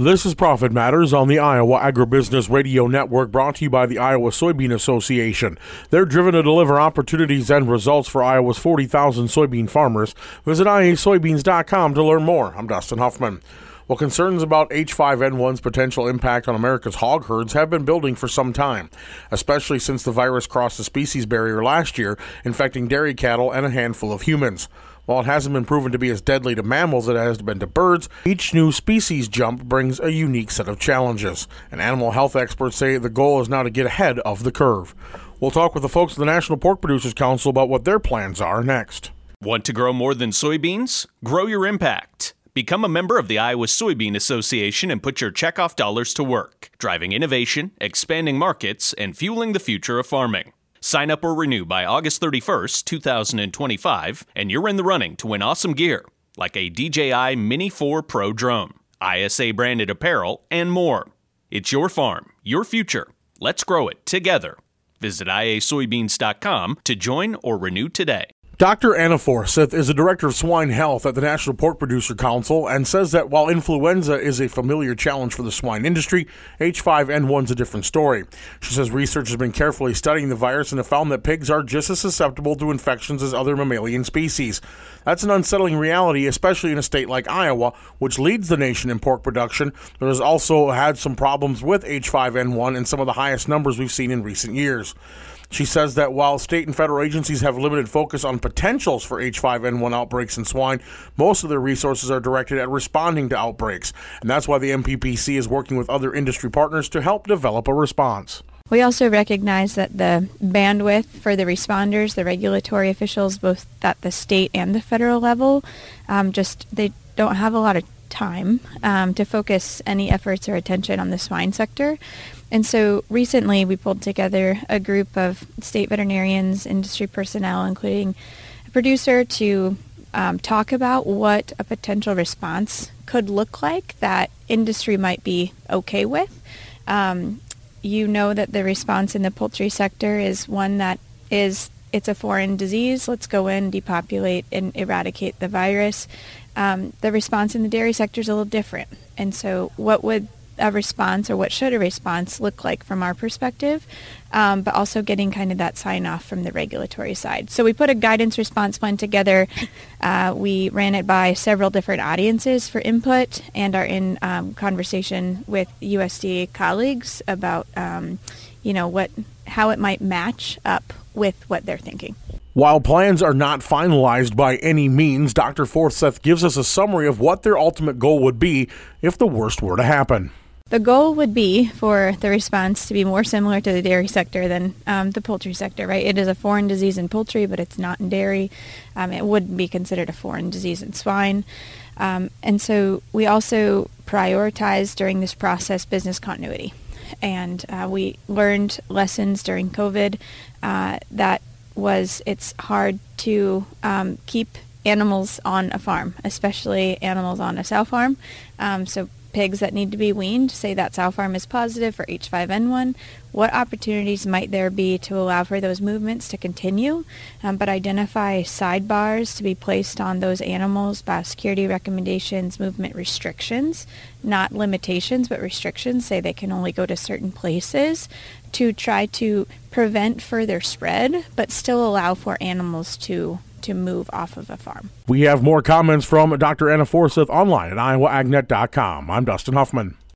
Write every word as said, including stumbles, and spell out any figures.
This is Profit Matters on the Iowa Agribusiness Radio Network, brought to you by the Iowa Soybean Association. They're driven to deliver opportunities and results for Iowa's forty thousand soybean farmers. Visit I A soybeans dot com to learn more. I'm Dustin Huffman. Well, concerns about H five N one's potential impact on America's hog herds have been building for some time, especially since the virus crossed the species barrier last year, infecting dairy cattle and a handful of humans. While it hasn't been proven to be as deadly to mammals as it has been to birds, each new species jump brings a unique set of challenges. And animal health experts say the goal is now to get ahead of the curve. We'll talk with the folks at the National Pork Producers Council about what their plans are next. Want to grow more than soybeans? Grow your impact. Become a member of the Iowa Soybean Association and put your checkoff dollars to work, driving innovation, expanding markets, and fueling the future of farming. Sign up or renew by August thirty-first, twenty twenty-five, and you're in the running to win awesome gear, like a D J I Mini four Pro drone, I S A-branded apparel, and more. It's your farm, your future. Let's grow it together. Visit I A soybeans dot com to join or renew today. Doctor Anna Forsyth is the Director of Swine Health at the National Pork Producer Council and says that while influenza is a familiar challenge for the swine industry, H five N one's a different story. She says research has been carefully studying the virus and have found that pigs are just as susceptible to infections as other mammalian species. That's an unsettling reality, especially in a state like Iowa, which leads the nation in pork production, but has also had some problems with H five N one and some of the highest numbers we've seen in recent years. She says that while state and federal agencies have limited focus on potentials for H five N one outbreaks in swine, most of their resources are directed at responding to outbreaks. And that's why the N P P C is working with other industry partners to help develop a response. We also recognize that the bandwidth for the responders, the regulatory officials, both at the state and the federal level, um, just they don't have a lot of time um, to focus any efforts or attention on the swine sector. And so recently we pulled together a group of state veterinarians, industry personnel, including a producer, to um, talk about what a potential response could look like that industry might be okay with. Um, you know that the response in the poultry sector is one that is, it's a foreign disease. Let's go in, depopulate, and eradicate the virus. Um, the response in the dairy sector is a little different. And so what would a response, or what should a response look like from our perspective, um, but also getting kind of that sign off from the regulatory side. So we put a guidance response plan together. Uh, we ran it by several different audiences for input and are in um, conversation with U S D A colleagues about, um, you know, what how it might match up with what they're thinking. While plans are not finalized by any means, Doctor Forsyth gives us a summary of what their ultimate goal would be if the worst were to happen. The goal would be for the response to be more similar to the dairy sector than um, the poultry sector, right? It is a foreign disease in poultry, but it's not in dairy. Um, it would be considered a foreign disease in swine. Um, and so we also prioritize during this process business continuity. And uh, we learned lessons during COVID uh, that was it's hard to um, keep animals on a farm, especially animals on a sow farm. Um, so pigs that need to be weaned, say that sow farm is positive for H five N one, what opportunities might there be to allow for those movements to continue, um, but identify sidebars to be placed on those animals, biosecurity recommendations, movement restrictions, not limitations, but restrictions, say they can only go to certain places, to try to prevent further spread, but still allow for animals to to move off of a farm. We have more comments from Doctor Anna Forsyth online at iowa ag net dot com. I'm Dustin Huffman.